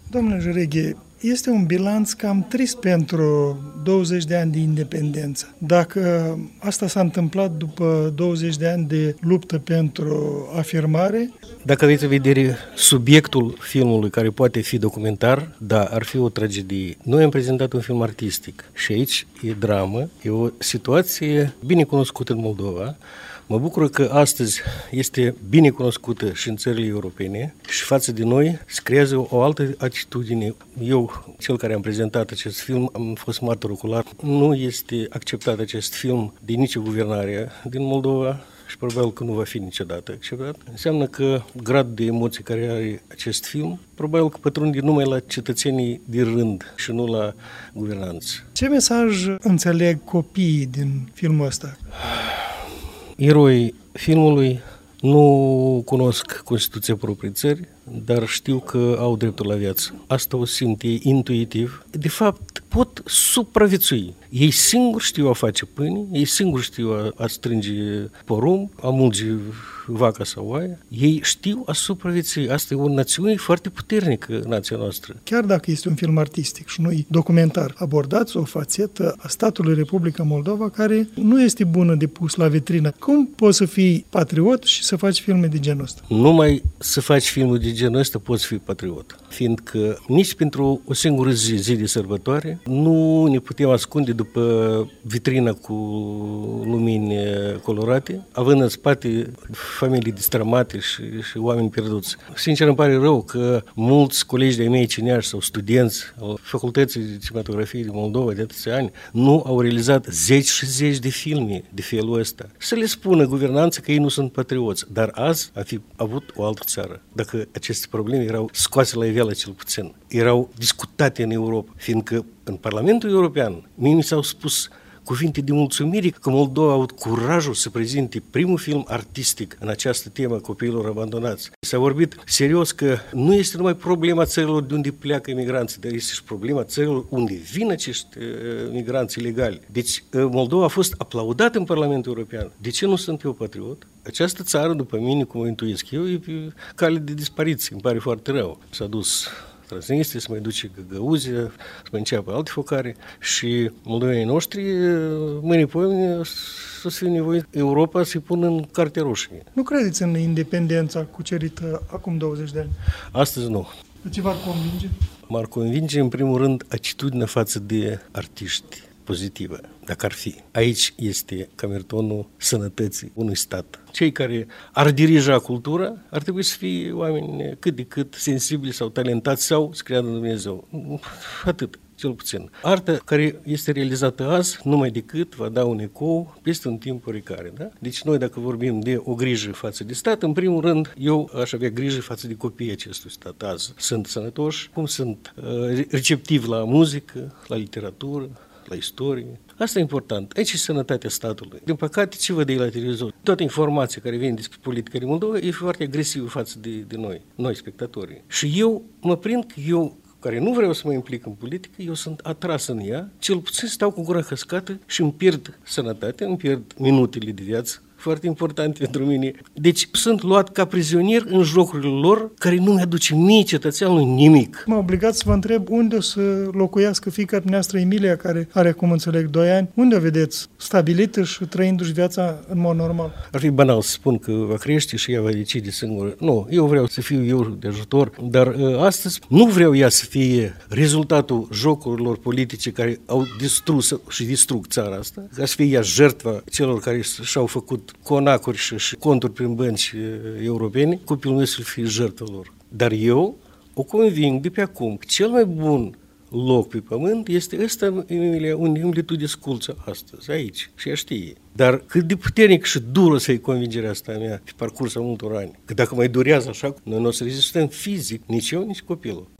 Domnule Jăreghe, este un bilanț cam trist pentru 20 de ani de independență. Dacă asta s-a întâmplat după 20 de ani de luptă pentru afirmare... Dacă aveți în vedere subiectul filmului, care poate fi documentar, da, ar fi o tragedie. Noi am prezentat un film artistic și aici e dramă, e o situație bine cunoscută în Moldova. Mă bucur că astăzi este bine cunoscută și în țările europene și față de noi se creează o altă atitudine. Eu, cel care am prezentat acest film, am fost martor ocular. Nu este acceptat acest film de nicio guvernare din Moldova și probabil că nu va fi niciodată acceptat. Înseamnă că gradul de emoții care are acest film, probabil că pătrunde numai la cetățenii de rând și nu la guvernanți. Ce mesaj înțeleg copiii din filmul ăsta? Eroii filmului nu cunosc Constituția propriei țări, dar știu că au dreptul la viață. Asta o simt ei intuitiv. De fapt, pot supraviețui. Ei singuri știu a face pâine, ei singuri știu a strânge porumb, a mulge vaca sau oaia. Ei știu a supraviețui. Asta e o națiune foarte puternică, nația noastră. Chiar dacă este un film artistic și nu documentar, abordați o fațetă a statului Republica Moldova care nu este bună de pus la vitrină. Cum poți să fii patriot și să faci filme de genul ăsta? Numai să faci filmul de genul ăsta poți fi patriot. Fiindcă nici pentru o singură zi de sărbătoare nu ne putem ascunde după vitrina cu lumini colorate, având în spate familii distramate și oameni pierduți. Sincer, îmi pare rău că mulți colegi de-ai mei cineași sau studenți al Facultății de Cinematografie din Moldova de atâția ani nu au realizat zeci și zeci de filme de felul ăsta. Să le spună guvernanța că ei nu sunt patrioți, dar azi a fi avut o altă țară. Dacă aceste probleme erau scoase la iveală cel puțin, erau discutate în Europa, fiindcă în Parlamentul European mie mi s-au spus cuvinte de mulțumire că Moldova a avut curajul să prezinte primul film artistic în această temă copiilor abandonați. S-a vorbit serios că nu este numai problema țărilor de unde pleacă imigranții, dar este și problema țărilor unde vin acești migranți ilegali. Deci Moldova a fost aplaudată în Parlamentul European. De ce nu sunt eu patriot? Această țară, după mine, cum o intuiesc eu, e pe cale de dispariție. Îmi pare foarte rău. S-a dus Transnistria, să mai duce Găgăuzia, să mai înceapă alte focare și moldovenii noștri, mâine pe mâine, să fie nevoie Europa să-i pună în carte roșie. Nu credeți în independența cucerită acum 20 de ani? Astăzi nu. De ce v-ar convinge? M-ar convinge, în primul rând, atitudinea față de artiști pozitivă, dacă ar fi. Aici este camertonul sănătății unui stat. Cei care ar dirija cultura ar trebui să fie oameni cât de cât sensibili sau talentați sau să creadă în Dumnezeu. Atât, cel puțin. Arta care este realizată azi, numai decât va da un ecou peste un timp oricare. Da? Deci noi, dacă vorbim de o grijă față de stat, în primul rând, eu aș avea grijă față de copiii acestui stat azi. Sunt sănătoși, cum sunt receptivi la muzică, la literatură, la istorie. Asta e important. Aici e sănătatea statului. Din păcate, ce văd ei la televizor? Toată informația care vine despre politica din Moldova e foarte agresivă față de noi spectatorii. Și eu mă prind că eu, care nu vreau să mă implic în politică, eu sunt atras în ea, cel puțin stau cu gura hăscată și îmi pierd sănătatea, îmi pierd minutele de viață, foarte important pentru mine. Deci sunt luat ca prizonier în jocurile lor, care nu mi-aduce mie cetățeanului nimic. M-a obligat să vă întreb unde o să locuiască fiica dumneavoastră Emilia, care are, cum înțeleg, 2 ani. Unde o vedeți stabilită și trăindu-și viața în mod normal? Ar fi banal să spun că va crește și ea va decide singură. Nu, eu vreau să fiu eu de ajutor, dar astăzi nu vreau ea să fie rezultatul jocurilor politice care au distrus și distrug țara asta, ca să fie ea jertva celor care și-au făcut conacuri și conturi prin bănci europene, copilul meu să fie jertva lor. Dar eu o conving de pe acum că cel mai bun loc pe pământ este ăsta, Emilia, unde tu disculți astăzi, aici, și ea știe. Dar cât de puternic și dură să-i convingerea asta a mea pe parcursul multor ani. Că dacă mai durează așa, noi nu o să rezistăm fizic, nici eu, nici copilul.